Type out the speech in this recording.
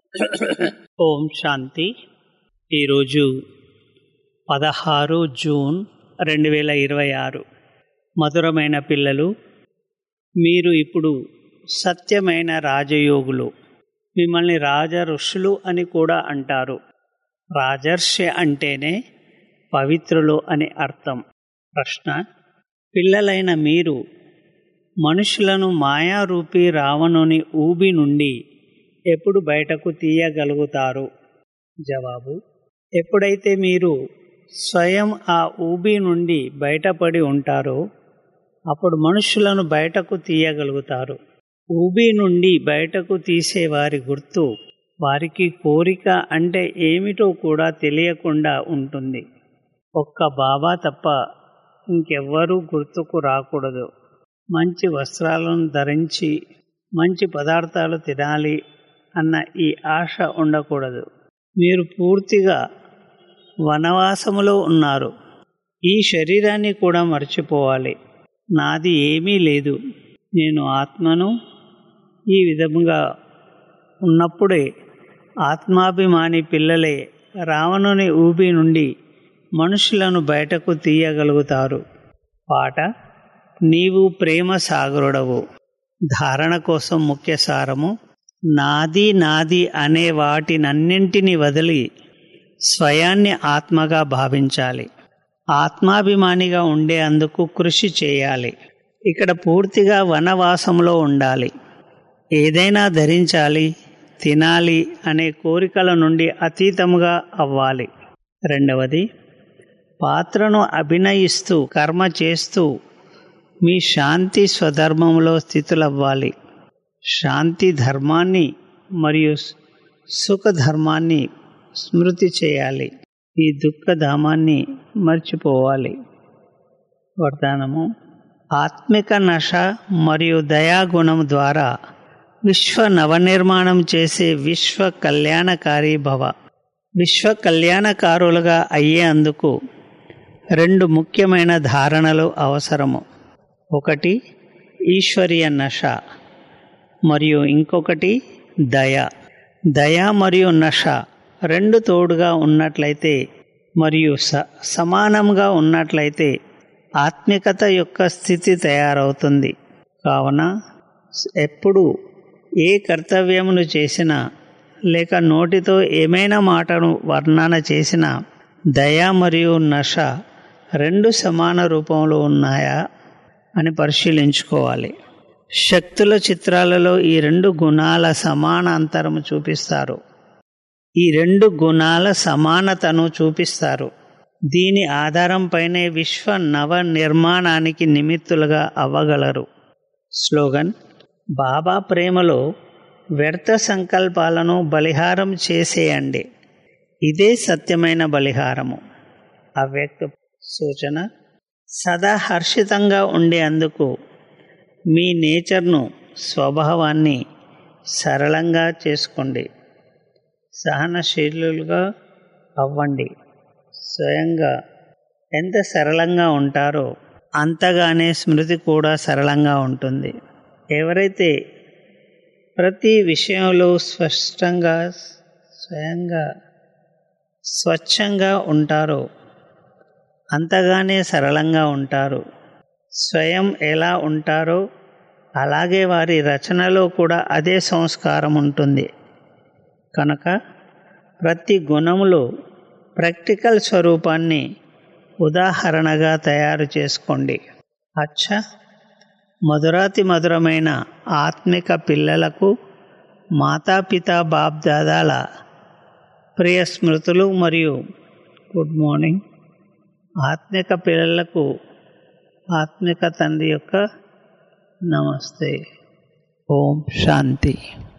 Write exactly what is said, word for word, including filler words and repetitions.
ఓం శాంతి. ఈరోజు పదహారు జూన్ రెండు వేల ఇరవై ఆరు. మధురమైన పిల్లలు, మీరు ఇప్పుడు సత్యమైన రాజయోగులు. మిమ్మల్ని రాజ ఋషులు అని కూడా అంటారు. రాజర్షి అంటేనే పవిత్రులు అని అర్థం. ప్రశ్న: పిల్లలైన మీరు మనుషులను మాయారూపీ రావణుని ఊబి నుండి ఎప్పుడు బయటకు తీయగలుగుతారు? జవాబు: ఎప్పుడైతే మీరు స్వయం ఆ ఊబి నుండి బయటపడి ఉంటారో అప్పుడు మనుషులను బయటకు తీయగలుగుతారు. ఊబి నుండి బయటకు తీసేవారి గుర్తు వారికి కోరిక అంటే ఏమిటో కూడా తెలియకుండా ఉంటుంది. ఒక్క బాబా తప్ప ఇంకెవ్వరూ గుర్తుకు రాకూడదు. మంచి వస్త్రాలను ధరించి మంచి పదార్థాలు తినాలి అన్న ఈ ఆశ ఉండకూడదు. మీరు పూర్తిగా వనవాసములో ఉన్నారు. ఈ శరీరాన్ని కూడా మర్చిపోవాలి. నాది ఏమీ లేదు, నేను ఆత్మను. ఈ విధముగా ఉన్నప్పుడే ఆత్మాభిమాని పిల్లలే రావణుని ఊబి నుండి మనుషులను బయటకు తీయగలుగుతారు. పాట: నీవు ప్రేమ సాగరుడవు. ధారణ కోసం ముఖ్య సారము: నాది నాది అనే వాటినన్నింటినీ వదిలి స్వయాన్ని ఆత్మగా భావించాలి. ఆత్మాభిమానిగా ఉండే అందుకు కృషి చేయాలి. ఇక్కడ పూర్తిగా వనవాసంలో ఉండాలి. ఏదైనా ధరించాలి, తినాలి అనే కోరికల నుండి అతీతముగా అవ్వాలి. రెండవది, పాత్రను అభినయిస్తూ కర్మ చేస్తూ మీ శాంతి స్వధర్మంలో స్థితులవ్వాలి. శాంతి ధర్మాన్ని మరియు సుఖధర్మాన్ని స్మృతి చేయాలి. ఈ దుఃఖధామాన్ని మర్చిపోవాలి. వరదానము: ఆత్మిక నశ మరియు దయాగుణం ద్వారా విశ్వ నవనిర్మాణం చేసే విశ్వ కళ్యాణకారి భవ. విశ్వ కళ్యాణకారులుగా అయ్యేందుకు రెండు ముఖ్యమైన ధారణలు అవసరము. ఒకటి ఈశ్వరీయ నశ మరియు ఇంకొకటి దయ. దయ మరియు నశ రెండు తోడుగా ఉన్నట్లయితే మరియు స సమానంగా ఉన్నట్లయితే ఆత్మికత యొక్క స్థితి తయారవుతుంది. కావున ఎప్పుడు ఏ కర్తవ్యమును చేసినా లేక నోటితో ఏమైనా మాటను వర్ణన చేసినా దయ మరియు నశ రెండు సమాన రూపంలో ఉన్నాయా అని పరిశీలించుకోవాలి. శక్తుల చిత్రాలలో ఈ రెండు గుణాల సమాన అంతరము చూపిస్తారు. ఈ రెండు గుణాల సమానతను చూపిస్తారు. దీని ఆధారంపైనే విశ్వ నవ నిర్మాణానికి నిమిత్తులుగా అవ్వగలరు. స్లోగన్: బాబా ప్రేమలో వ్యర్థ సంకల్పాలను బలిహారం చేసేయండి. ఇదే సత్యమైన బలిహారము. అవ్యక్త సూచన: సదా హర్షితంగా ఉండేందుకు మీ నేచర్ను, స్వభావాన్ని సరళంగా చేసుకోండి. సహనశీలులుగా అవ్వండి. స్వయంగా ఎంత సరళంగా ఉంటారో అంతగానే స్మృతి కూడా సరళంగా ఉంటుంది. ఎవరైతే ప్రతి విషయంలో స్పష్టంగా స్వయంగా స్వచ్ఛంగా ఉంటారో అంతగానే సరళంగా ఉంటారు. స్వయం ఎలా ఉంటారో అలాగే వారి రచనలో కూడా అదే సంస్కారం ఉంటుంది. కనుక ప్రతి గుణములో ప్రాక్టికల్ స్వరూపాన్ని ఉదాహరణగా తయారు చేసుకోండి. అచ్చా, మధురాతి మధురమైన ఆత్మిక పిల్లలకు మాతాపితా బాప్ దాదాల ప్రియ స్మృతులు మరియు గుడ్ మార్నింగ్. ఆత్మిక పిల్లలకు ఆత్మిక తండ్రి యొక్క నమస్తే. ఓం శాంతి.